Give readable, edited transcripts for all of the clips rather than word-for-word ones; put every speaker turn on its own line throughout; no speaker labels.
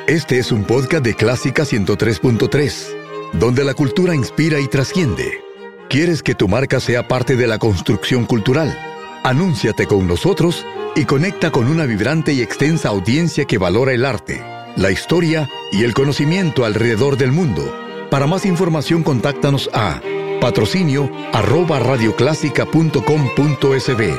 Este es un podcast de Clásica 103.3, donde la cultura inspira y trasciende. ¿Quieres que tu marca sea parte de la construcción cultural? Anúnciate con nosotros y conecta con una vibrante y extensa audiencia que valora el arte, la historia y el conocimiento alrededor del mundo. Para más información, contáctanos a patrocinio@radioclásica.com.sb.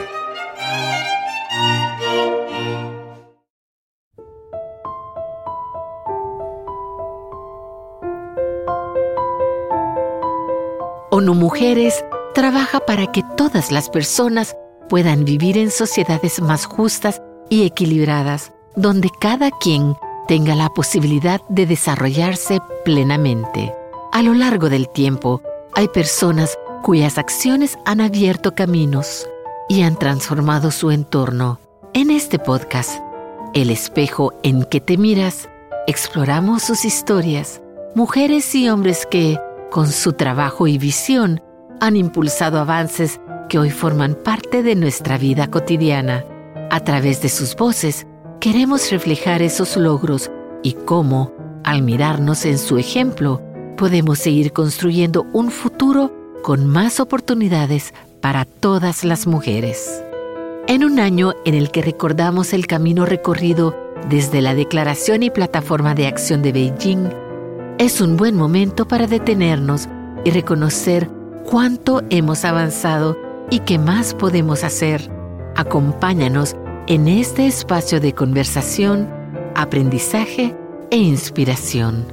ONU Mujeres trabaja para que todas las personas puedan vivir en sociedades más justas y equilibradas, donde cada quien tenga la posibilidad de desarrollarse plenamente. A lo largo del tiempo, hay personas cuyas acciones han abierto caminos y han transformado su entorno. En este podcast, El espejo en que te miras, exploramos sus historias, mujeres y hombres que, con su trabajo y visión, han impulsado avances que hoy forman parte de nuestra vida cotidiana. A través de sus voces, queremos reflejar esos logros y cómo, al mirarnos en su ejemplo, podemos seguir construyendo un futuro con más oportunidades para todas las mujeres. En un año en el que recordamos el camino recorrido desde la Declaración y Plataforma de Acción de Beijing, es un buen momento para detenernos y reconocer cuánto hemos avanzado y qué más podemos hacer. Acompáñanos en este espacio de conversación, aprendizaje e inspiración.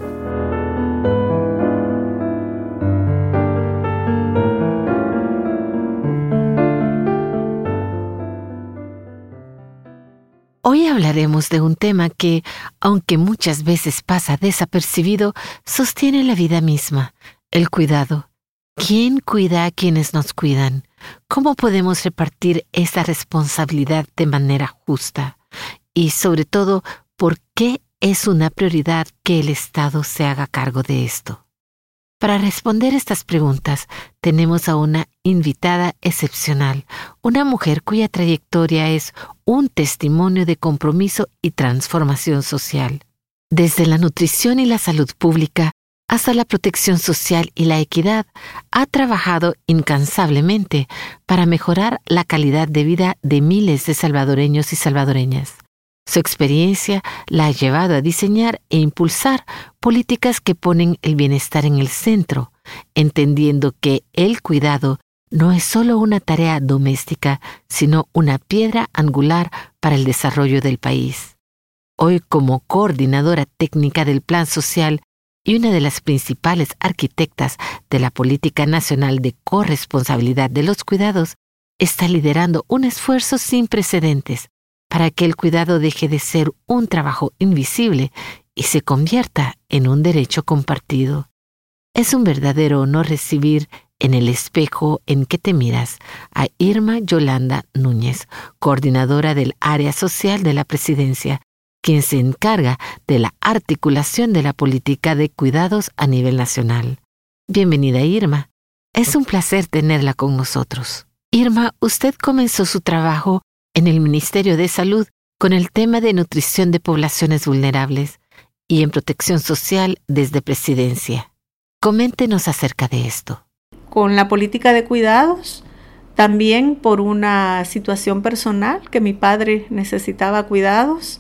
Hoy hablaremos de un tema que, aunque muchas veces pasa desapercibido, sostiene la vida misma: el cuidado. ¿Quién cuida a quienes nos cuidan? ¿Cómo podemos repartir esa responsabilidad de manera justa? Y sobre todo, ¿por qué es una prioridad que el Estado se haga cargo de esto? Para responder estas preguntas, tenemos a una invitada excepcional, una mujer cuya trayectoria es un testimonio de compromiso y transformación social. Desde la nutrición y la salud pública hasta la protección social y la equidad, ha trabajado incansablemente para mejorar la calidad de vida de miles de salvadoreños y salvadoreñas. Su experiencia la ha llevado a diseñar e impulsar políticas que ponen el bienestar en el centro, entendiendo que el cuidado no es solo una tarea doméstica, sino una piedra angular para el desarrollo del país. Hoy, como coordinadora técnica del Plan Social y una de las principales arquitectas de la Política Nacional de Corresponsabilidad de los Cuidados, está liderando un esfuerzo sin precedentes para que el cuidado deje de ser un trabajo invisible y se convierta en un derecho compartido. Es un verdadero honor recibir en el espejo en que te miras a Irma Yolanda Núñez, coordinadora del Área Social de la Presidencia, quien se encarga de la articulación de la política de cuidados a nivel nacional. Bienvenida, Irma. Es un placer tenerla con nosotros. Irma, usted comenzó su trabajo en el Ministerio de Salud con el tema de nutrición de poblaciones vulnerables y en protección social desde Presidencia. Coméntenos acerca de esto.
Con la política de cuidados, también por una situación personal, que mi padre necesitaba cuidados,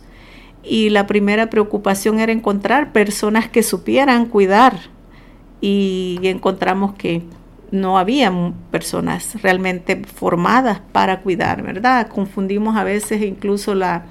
y la primera preocupación era encontrar personas que supieran cuidar, y encontramos que no había personas realmente formadas para cuidar, ¿verdad? Confundimos a veces incluso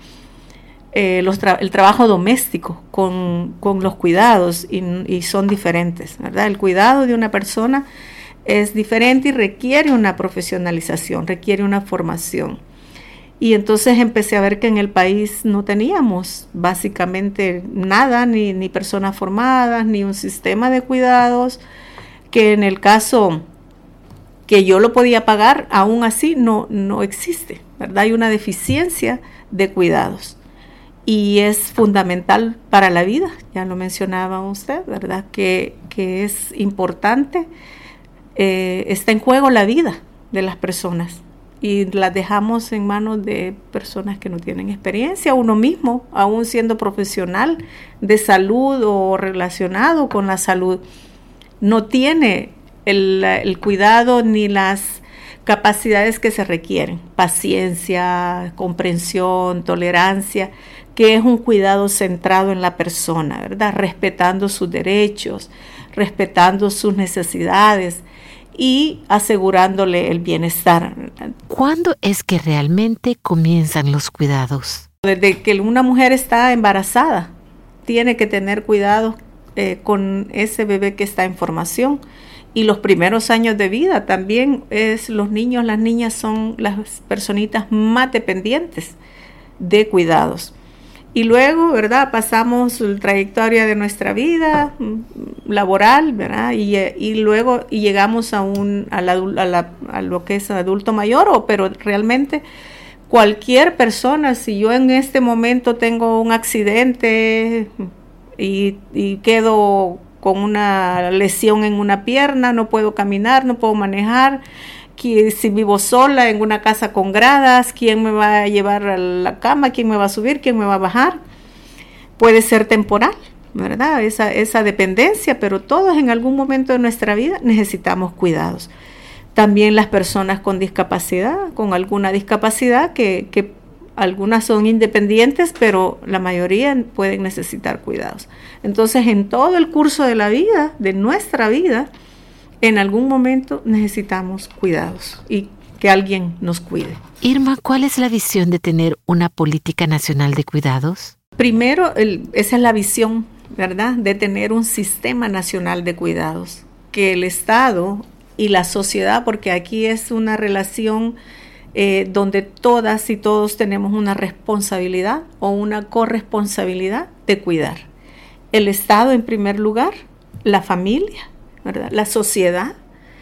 el trabajo doméstico con los cuidados y son diferentes, ¿verdad? El cuidado de una persona es diferente y requiere una profesionalización, requiere una formación. Y entonces empecé a ver que en el país no teníamos básicamente nada, ni personas formadas, ni un sistema de cuidados, que en el caso que yo lo podía pagar, aún así no existe, ¿verdad? Hay una deficiencia de cuidados y es fundamental para la vida, ya lo mencionaba usted, ¿verdad? Que es importante, está en juego la vida de las personas y las dejamos en manos de personas que no tienen experiencia. Uno mismo, aún siendo profesional de salud o relacionado con la salud, no tiene el cuidado ni las capacidades que se requieren. Paciencia, comprensión, tolerancia, que es un cuidado centrado en la persona, ¿verdad? Respetando sus derechos, respetando sus necesidades y asegurándole el bienestar.
¿Cuándo es que realmente comienzan los cuidados?
Desde que una mujer está embarazada, tiene que tener cuidado con ese bebé que está en formación. Y los primeros años de vida también los niños, las niñas son las personitas más dependientes de cuidados. Y luego, ¿verdad? Pasamos la trayectoria de nuestra vida laboral, ¿verdad? Y luego llegamos a lo que es adulto mayor, pero realmente cualquier persona, si yo en este momento tengo un accidente y quedo con una lesión en una pierna, no puedo caminar, no puedo manejar, si vivo sola en una casa con gradas, ¿quién me va a llevar a la cama? ¿Quién me va a subir? ¿Quién me va a bajar? Puede ser temporal, ¿verdad? Esa dependencia, pero todos en algún momento de nuestra vida necesitamos cuidados. También las personas con discapacidad, con alguna discapacidad, que algunas son independientes, pero la mayoría pueden necesitar cuidados. Entonces, en todo el curso de la vida, de nuestra vida, en algún momento necesitamos cuidados y que alguien nos cuide.
Irma, ¿cuál es la visión de tener una política nacional de cuidados?
Primero, esa es la visión, ¿verdad?, de tener un sistema nacional de cuidados, que el Estado y la sociedad, porque aquí es una relación donde todas y todos tenemos una responsabilidad o una corresponsabilidad de cuidar. El Estado en primer lugar, la familia, ¿verdad?, la sociedad,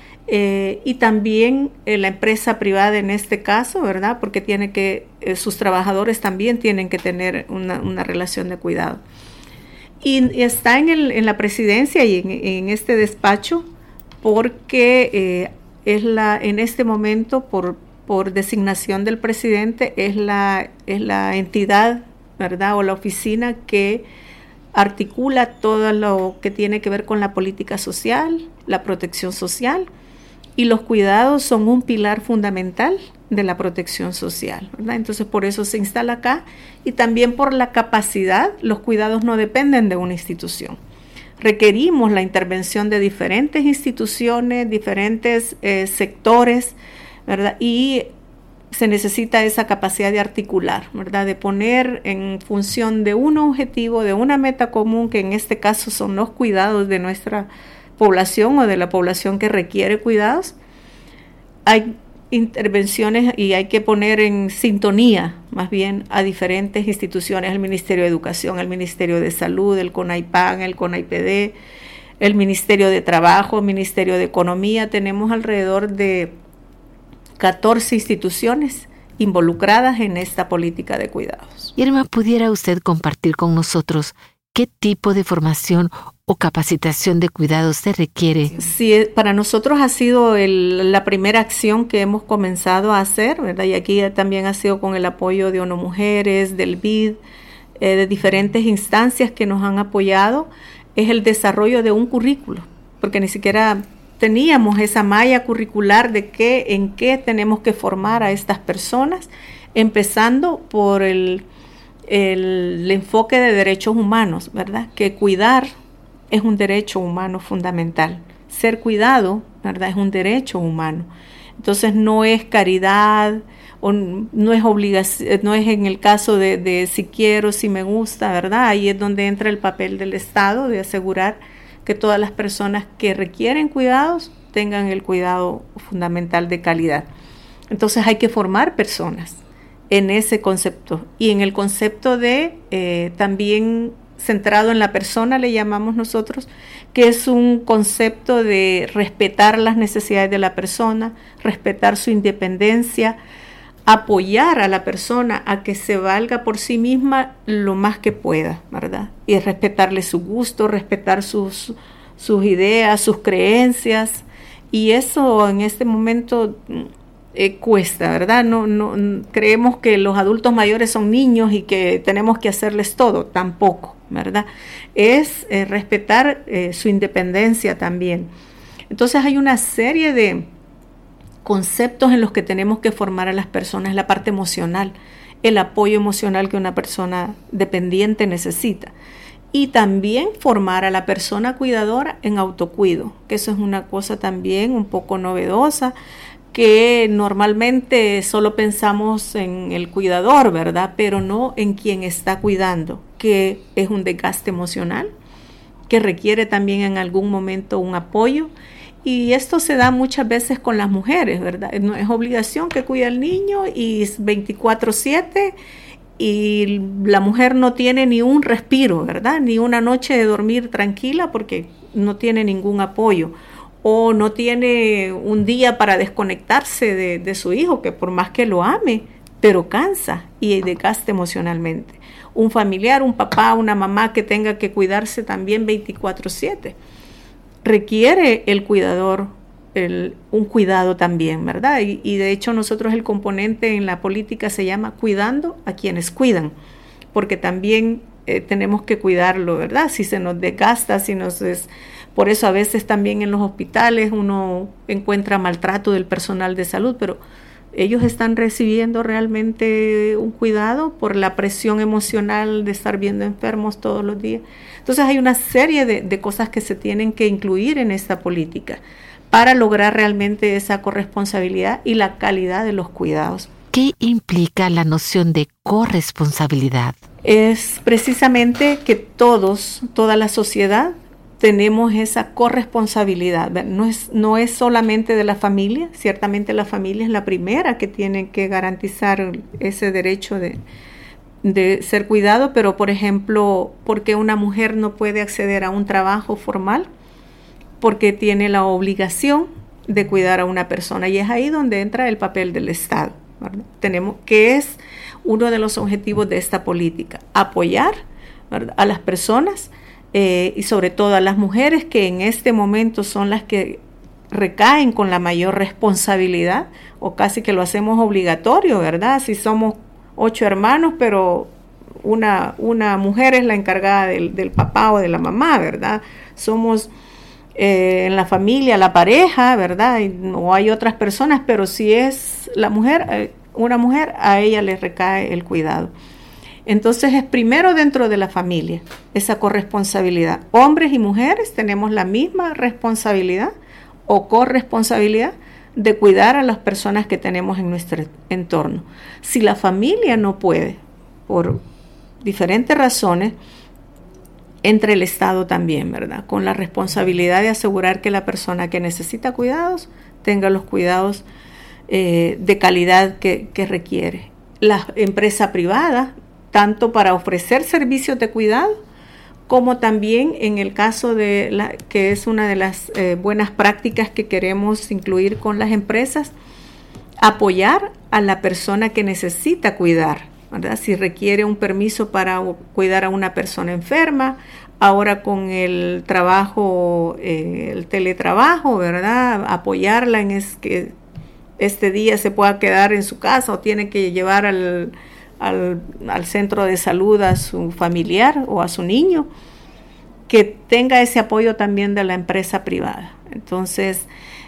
y también la empresa privada en este caso, ¿verdad?, porque sus trabajadores también tienen que tener una relación de cuidado. Y está en la presidencia y en este despacho porque en este momento, por designación del presidente, es la entidad, ¿verdad?, o la oficina que articula todo lo que tiene que ver con la política social, la protección social, y los cuidados son un pilar fundamental de la protección social, ¿verdad? Entonces, por eso se instala acá, y también por la capacidad. Los cuidados no dependen de una institución. Requerimos la intervención de diferentes instituciones, diferentes sectores, ¿verdad? Y se necesita esa capacidad de articular, ¿verdad?, de poner en función de un objetivo, de una meta común, que en este caso son los cuidados de nuestra población o de la población que requiere cuidados. Hay intervenciones y hay que poner en sintonía más bien a diferentes instituciones, el Ministerio de Educación, el Ministerio de Salud, el CONAIPAN, el CONAIPD, el Ministerio de Trabajo, el Ministerio de Economía. Tenemos alrededor de 14 instituciones involucradas en esta política de cuidados.
Irma, ¿pudiera usted compartir con nosotros qué tipo de formación o capacitación de cuidados se requiere?
Sí, para nosotros ha sido la primera acción que hemos comenzado a hacer, ¿verdad? Y aquí también ha sido con el apoyo de ONU Mujeres, del BID, de diferentes instancias que nos han apoyado, es el desarrollo de un currículo, porque ni siquiera teníamos esa malla curricular de en qué tenemos que formar a estas personas, empezando por el enfoque de derechos humanos, ¿verdad? Que cuidar es un derecho humano fundamental. Ser cuidado, ¿verdad?, es un derecho humano. Entonces no es caridad, o no es obligación, no es en el caso de si quiero, si me gusta, ¿verdad? Ahí es donde entra el papel del Estado de asegurar que todas las personas que requieren cuidados tengan el cuidado fundamental de calidad. Entonces hay que formar personas en ese concepto, y en el concepto de también centrado en la persona, le llamamos nosotros, que es un concepto de respetar las necesidades de la persona, respetar su independencia, apoyar a la persona a que se valga por sí misma lo más que pueda, ¿verdad? Y respetarle su gusto, respetar sus ideas, sus creencias. Y eso en este momento cuesta, ¿verdad? No, creemos que los adultos mayores son niños y que tenemos que hacerles todo, tampoco, ¿verdad? Es respetar su independencia también. Entonces hay una serie de conceptos en los que tenemos que formar a las personas, la parte emocional, el apoyo emocional que una persona dependiente necesita. Y también formar a la persona cuidadora en autocuido, que eso es una cosa también un poco novedosa, que normalmente solo pensamos en el cuidador, ¿verdad? Pero no en quien está cuidando, que es un desgaste emocional, que requiere también en algún momento un apoyo. Y esto se da muchas veces con las mujeres, ¿verdad? No es obligación que cuide al niño y es 24/7 y la mujer no tiene ni un respiro, ¿verdad? Ni una noche de dormir tranquila porque no tiene ningún apoyo. O no tiene un día para desconectarse de su hijo, que por más que lo ame, pero cansa y desgasta emocionalmente. Un familiar, un papá, una mamá que tenga que cuidarse también 24/7. Requiere el cuidador un cuidado también, ¿verdad? Y de hecho nosotros el componente en la política se llama cuidando a quienes cuidan, porque también tenemos que cuidarlo, ¿verdad? Si se nos desgasta, por eso a veces también en los hospitales uno encuentra maltrato del personal de salud, pero ellos están recibiendo realmente un cuidado por la presión emocional de estar viendo enfermos todos los días. Entonces hay una serie de cosas que se tienen que incluir en esta política para lograr realmente esa corresponsabilidad y la calidad de los cuidados.
¿Qué implica la noción de corresponsabilidad?
Es precisamente que toda la sociedad, tenemos esa corresponsabilidad. No es solamente de la familia, ciertamente la familia es la primera que tiene que garantizar ese derecho de ser cuidado, pero por ejemplo, ¿por qué una mujer no puede acceder a un trabajo formal? Porque tiene la obligación de cuidar a una persona, y es ahí donde entra el papel del Estado, ¿verdad? Que es uno de los objetivos de esta política, apoyar, ¿verdad?, a las personas, y sobre todo a las mujeres, que en este momento son las que recaen con la mayor responsabilidad, o casi que lo hacemos obligatorio, ¿verdad? Si somos 8 hermanos, pero una mujer es la encargada del papá o de la mamá, ¿verdad? Somos en la familia, la pareja, ¿verdad? O hay otras personas, pero si es la mujer, una mujer, a ella le recae el cuidado. Entonces es primero dentro de la familia esa corresponsabilidad. Hombres y mujeres tenemos la misma responsabilidad o corresponsabilidad de cuidar a las personas que tenemos en nuestro entorno. Si la familia no puede, por diferentes razones, entre el Estado también, ¿verdad?, con la responsabilidad de asegurar que la persona que necesita cuidados tenga los cuidados de calidad que requiere. La empresa privada, tanto para ofrecer servicios de cuidado, como también en el caso que es una de las buenas prácticas que queremos incluir con las empresas, apoyar a la persona que necesita cuidar, ¿verdad? Si requiere un permiso para cuidar a una persona enferma, ahora con el trabajo, el teletrabajo, ¿verdad?, apoyarla en que este día se pueda quedar en su casa o tiene que llevar al centro de salud a su familiar o a su niño, que tenga ese apoyo también de la empresa privada. Entonces,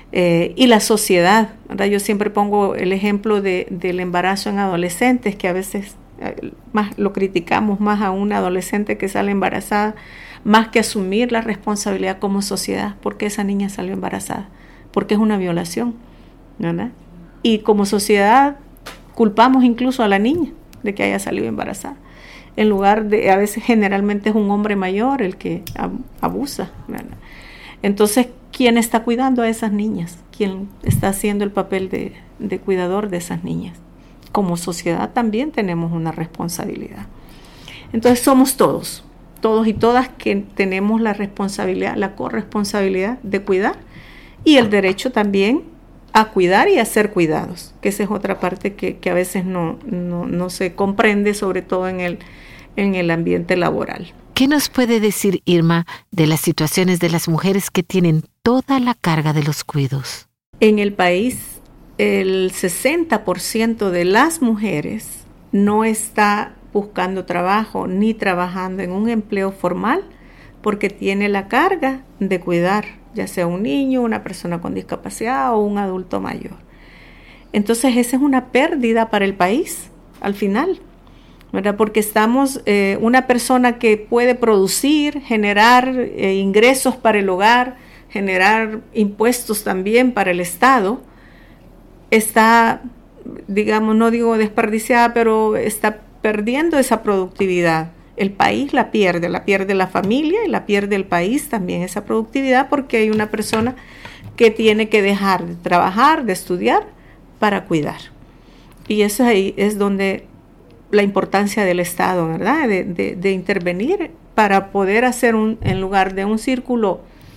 y la sociedad, ¿verdad? Yo siempre pongo el ejemplo del embarazo en adolescentes, que a veces más lo criticamos más a una adolescente que sale embarazada, más que asumir la responsabilidad como sociedad, porque esa niña salió embarazada, porque es una violación, ¿verdad? Y como sociedad culpamos incluso a la niña de que haya salido embarazada, en lugar de, a veces generalmente es un hombre mayor el que abusa, ¿verdad? Entonces, ¿quién está cuidando a esas niñas? ¿Quién está haciendo el papel de cuidador de esas niñas? Como sociedad también tenemos una responsabilidad. Entonces somos todos y todas que tenemos la responsabilidad, la corresponsabilidad de cuidar, y el derecho también a cuidar y a ser cuidados, que esa es otra parte que a veces no se comprende, sobre todo en el ambiente laboral.
¿Qué nos puede decir, Irma, de las situaciones de las mujeres que tienen toda la carga de los cuidados?
En el país el 60% de las mujeres no está buscando trabajo ni trabajando en un empleo formal porque tiene la carga de cuidar, ya sea un niño, una persona con discapacidad o un adulto mayor. Entonces esa es una pérdida para el país al final, ¿verdad? Porque estamos, una persona que puede producir, generar ingresos para el hogar, generar impuestos también para el Estado, está, digamos, no digo desperdiciada, pero está perdiendo esa productividad. El país la pierde la familia y la pierde el país también esa productividad porque hay una persona que tiene que dejar de trabajar, de estudiar para cuidar. Y eso ahí es donde la importancia del Estado, ¿verdad? De intervenir para poder hacer en lugar de un círculo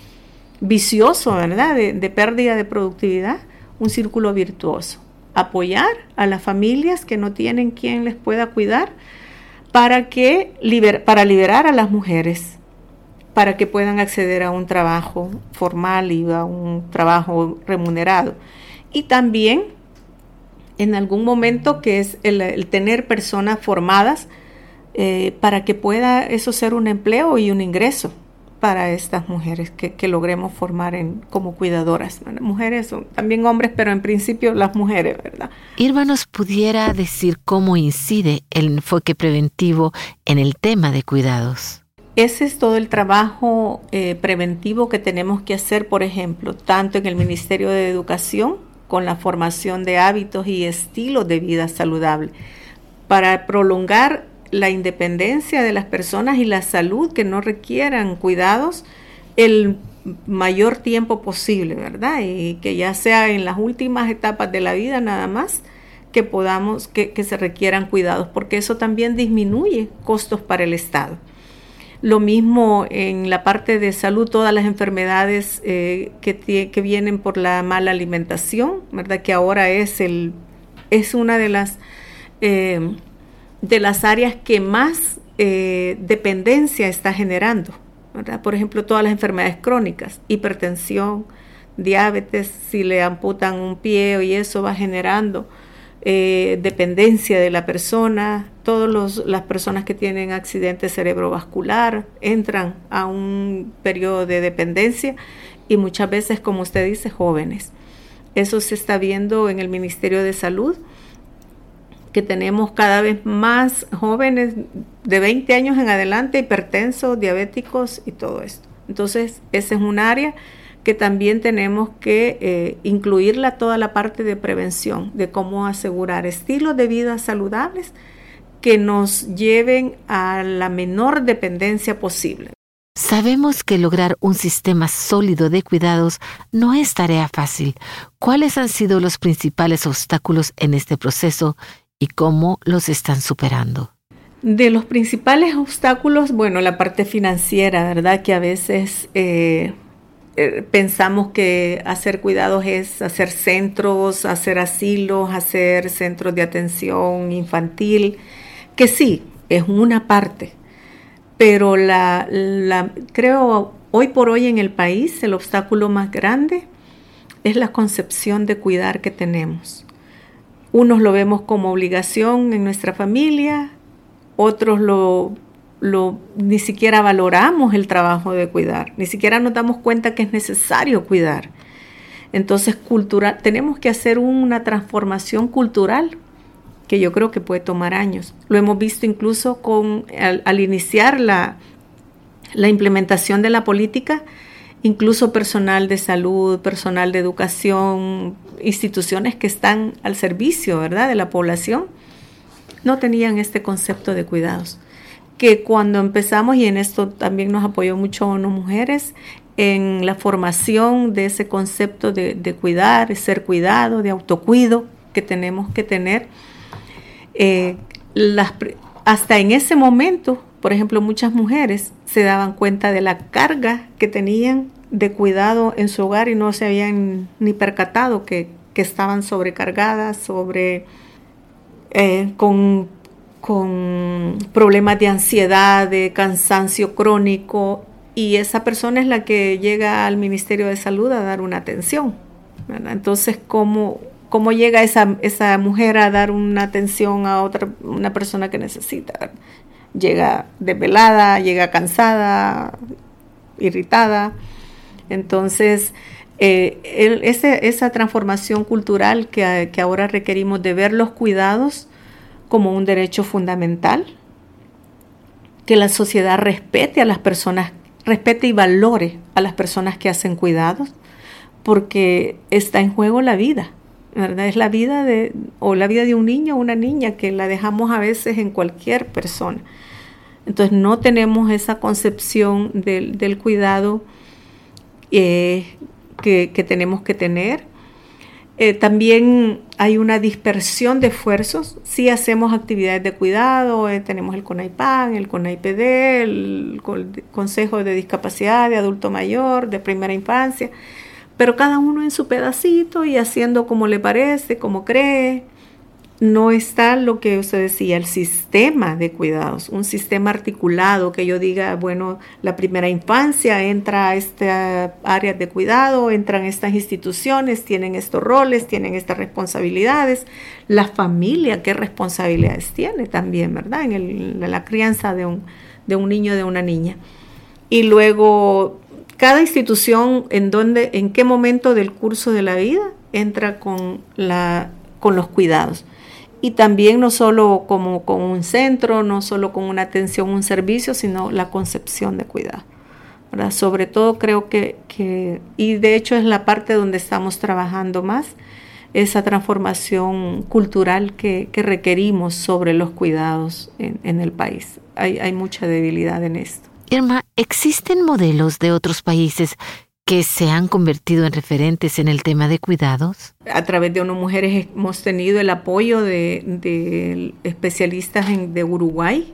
vicioso, ¿verdad? De pérdida de productividad, un círculo virtuoso. Apoyar a las familias que no tienen quien les pueda cuidar para liberar a las mujeres, para que puedan acceder a un trabajo formal y a un trabajo remunerado. Y también en algún momento que es el tener personas formadas para que pueda eso ser un empleo y un ingreso para estas mujeres que logremos formar como cuidadoras. Mujeres, también hombres, pero en principio las mujeres, ¿verdad?
Irma, ¿nos pudiera decir cómo incide el enfoque preventivo en el tema de cuidados?
Ese es todo el trabajo preventivo que tenemos que hacer, por ejemplo, tanto en el Ministerio de Educación, con la formación de hábitos y estilos de vida saludable, para prolongar la independencia de las personas y la salud que no requieran cuidados el mayor tiempo posible, ¿verdad? Y que ya sea en las últimas etapas de la vida nada más que podamos, que se requieran cuidados, porque eso también disminuye costos para el Estado. Lo mismo en la parte de salud, todas las enfermedades que vienen por la mala alimentación, ¿verdad? Que ahora es una de las áreas que más dependencia está generando, ¿verdad? Por ejemplo, todas las enfermedades crónicas, hipertensión, diabetes, si le amputan un pie y eso va generando dependencia de la persona. Todas las personas que tienen accidente cerebrovascular entran a un periodo de dependencia y muchas veces, como usted dice, jóvenes. Eso se está viendo en el Ministerio de Salud, que tenemos cada vez más jóvenes de 20 años en adelante, hipertensos, diabéticos y todo esto. Entonces, ese es un área que también tenemos que incluirla toda la parte de prevención, de cómo asegurar estilos de vida saludables que nos lleven a la menor dependencia posible.
Sabemos que lograr un sistema sólido de cuidados no es tarea fácil. ¿Cuáles han sido los principales obstáculos en este proceso y cómo los están superando?
De los principales obstáculos, bueno, la parte financiera, ¿verdad? Que a veces pensamos que hacer cuidados es hacer centros, hacer asilos, hacer centros de atención infantil, que sí, es una parte, pero creo hoy por hoy en el país el obstáculo más grande es la concepción de cuidar que tenemos. Unos lo vemos como obligación en nuestra familia, otros ni siquiera valoramos el trabajo de cuidar, ni siquiera nos damos cuenta que es necesario cuidar. Entonces, tenemos que hacer una transformación cultural que yo creo que puede tomar años. Lo hemos visto incluso al iniciar la implementación de la política, incluso personal de salud, personal de educación, instituciones que están al servicio, ¿verdad?, de la población, no tenían este concepto de cuidados. Que cuando empezamos, y en esto también nos apoyó mucho ONU Mujeres, en la formación de ese concepto de cuidar, de ser cuidado, de autocuido que tenemos que tener, hasta en ese momento, por ejemplo, muchas mujeres se daban cuenta de la carga que tenían de cuidado en su hogar y no se habían ni percatado que estaban sobrecargadas, con problemas de ansiedad, de cansancio crónico, y esa persona es la que llega al Ministerio de Salud a dar una atención, ¿verdad? Entonces, ¿cómo cómo llega esa mujer a dar una atención a una persona que necesita. Llega desvelada, llega cansada, irritada. Entonces, esa transformación cultural que ahora requerimos de ver los cuidados como un derecho fundamental, que la sociedad respete a las personas, respete y valore a las personas que hacen cuidados, porque está en juego la vida, ¿verdad? Es la vida de un niño o una niña que la dejamos a veces en cualquier persona. Entonces no tenemos esa concepción del cuidado que tenemos que tener. También hay una dispersión de esfuerzos. Sí hacemos actividades de cuidado, tenemos el CONAIPAN, el CONAIPD, el Consejo de Discapacidad de Adulto Mayor, de Primera Infancia, pero cada uno en su pedacito y haciendo como le parece, como cree. No está lo que usted decía, el sistema de cuidados, un sistema articulado que yo diga, bueno, la primera infancia entra a esta área de cuidado, entran estas instituciones, tienen estos roles, tienen estas responsabilidades. La familia, ¿qué responsabilidades tiene también, verdad? En la crianza de un niño, de una niña. Y luego, cada institución, en qué momento del curso de la vida entra con los cuidados. Y también no solo como con un centro, no solo con una atención, un servicio, sino la concepción de cuidado, ¿verdad? Sobre todo creo que, y de hecho es la parte donde estamos trabajando más, esa transformación cultural que requerimos sobre los cuidados en el país. Hay mucha debilidad en esto.
Irma, ¿existen modelos de otros países que se han convertido en referentes en el tema de cuidados?
A través de ONU Mujeres hemos tenido el apoyo de especialistas de Uruguay,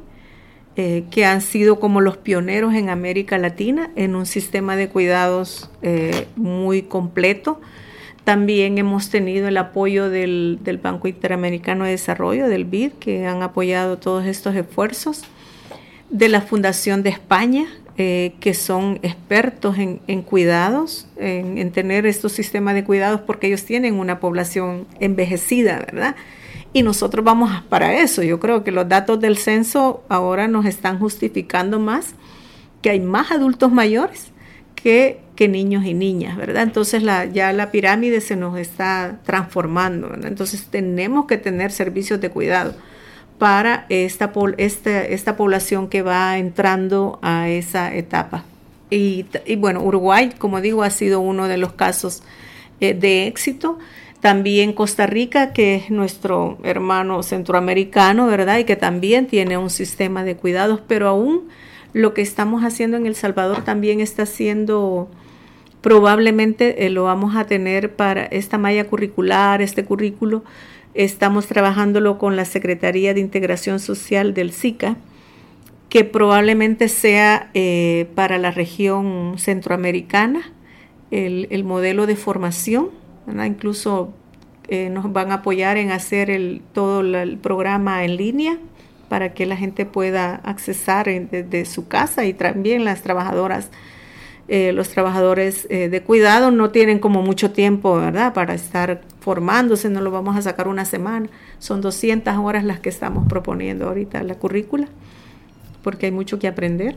que han sido como los pioneros en América Latina en un sistema de cuidados muy completo. También hemos tenido el apoyo del Banco Interamericano de Desarrollo, del BID, que han apoyado todos estos esfuerzos, de la Fundación de España, que son expertos en cuidados, en tener estos sistemas de cuidados, porque ellos tienen una población envejecida, ¿verdad? Y nosotros vamos para eso. Yo creo que los datos del censo ahora nos están justificando más que hay más adultos mayores que niños y niñas, ¿verdad? Entonces ya la pirámide se nos está transformando, ¿verdad? Entonces tenemos que tener servicios de cuidado para esta población que va entrando a esa etapa. Y bueno, Uruguay, como digo, ha sido uno de los casos de éxito. También Costa Rica, que es nuestro hermano centroamericano, ¿verdad? Y que también tiene un sistema de cuidados, pero aún lo que estamos haciendo en El Salvador también está siendo, probablemente lo vamos a tener para esta malla curricular, este currículo. Estamos trabajándolo con la Secretaría de Integración Social del SICA, que probablemente sea para la región centroamericana el modelo de formación, ¿verdad? Incluso nos van a apoyar en hacer todo el programa en línea para que la gente pueda accesar desde su casa, y también las trabajadoras. Los trabajadores de cuidado no tienen como mucho tiempo, ¿verdad?, para estar formándose, no lo vamos a sacar una semana. Son 200 horas las que estamos proponiendo ahorita la currícula, porque hay mucho que aprender.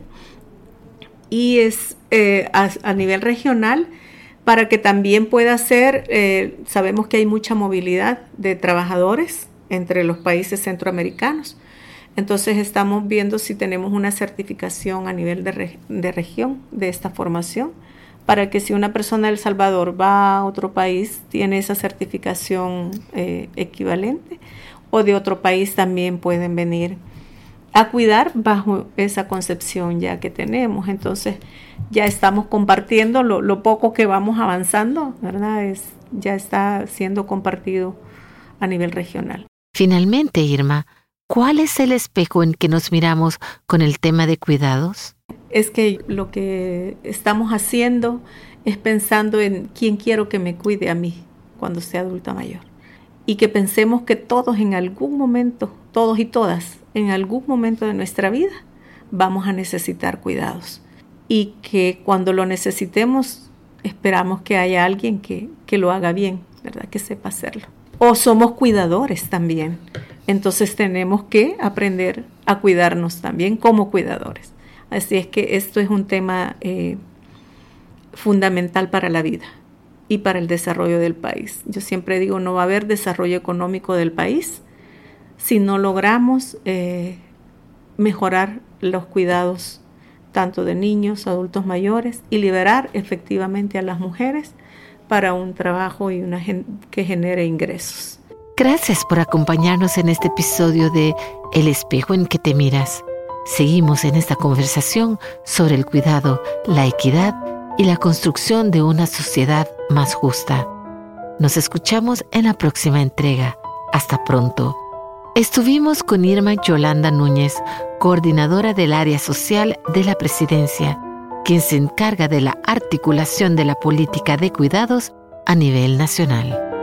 Y es a nivel regional, para que también pueda ser, sabemos que hay mucha movilidad de trabajadores entre los países centroamericanos. Entonces estamos viendo si tenemos una certificación a nivel de región de esta formación, para que si una persona de El Salvador va a otro país, tiene esa certificación equivalente, o de otro país también pueden venir a cuidar bajo esa concepción ya que tenemos. Entonces ya estamos compartiendo lo poco que vamos avanzando, ¿verdad? Ya está siendo compartido a nivel regional.
Finalmente, Irma, ¿cuál es el espejo en que nos miramos con el tema de cuidados?
Es que lo que estamos haciendo es pensando en quién quiero que me cuide a mí cuando sea adulta mayor. Y que pensemos que todos en algún momento, todos y todas, en algún momento de nuestra vida vamos a necesitar cuidados. Y que cuando lo necesitemos, esperamos que haya alguien que lo haga bien, ¿verdad? Que sepa hacerlo. o somos cuidadores también. Entonces tenemos que aprender a cuidarnos también como cuidadores. Así es que esto es un tema fundamental para la vida y para el desarrollo del país. Yo siempre digo, no va a haber desarrollo económico del país si no logramos mejorar los cuidados tanto de niños, adultos mayores, y liberar efectivamente a las mujeres para un trabajo y que genere ingresos.
Gracias por acompañarnos en este episodio de El espejo en que te miras. Seguimos en esta conversación sobre el cuidado, la equidad y la construcción de una sociedad más justa. Nos escuchamos en la próxima entrega. Hasta pronto. Estuvimos con Irma Yolanda Núñez, coordinadora del área social de la Presidencia, quien se encarga de la articulación de la política de cuidados a nivel nacional.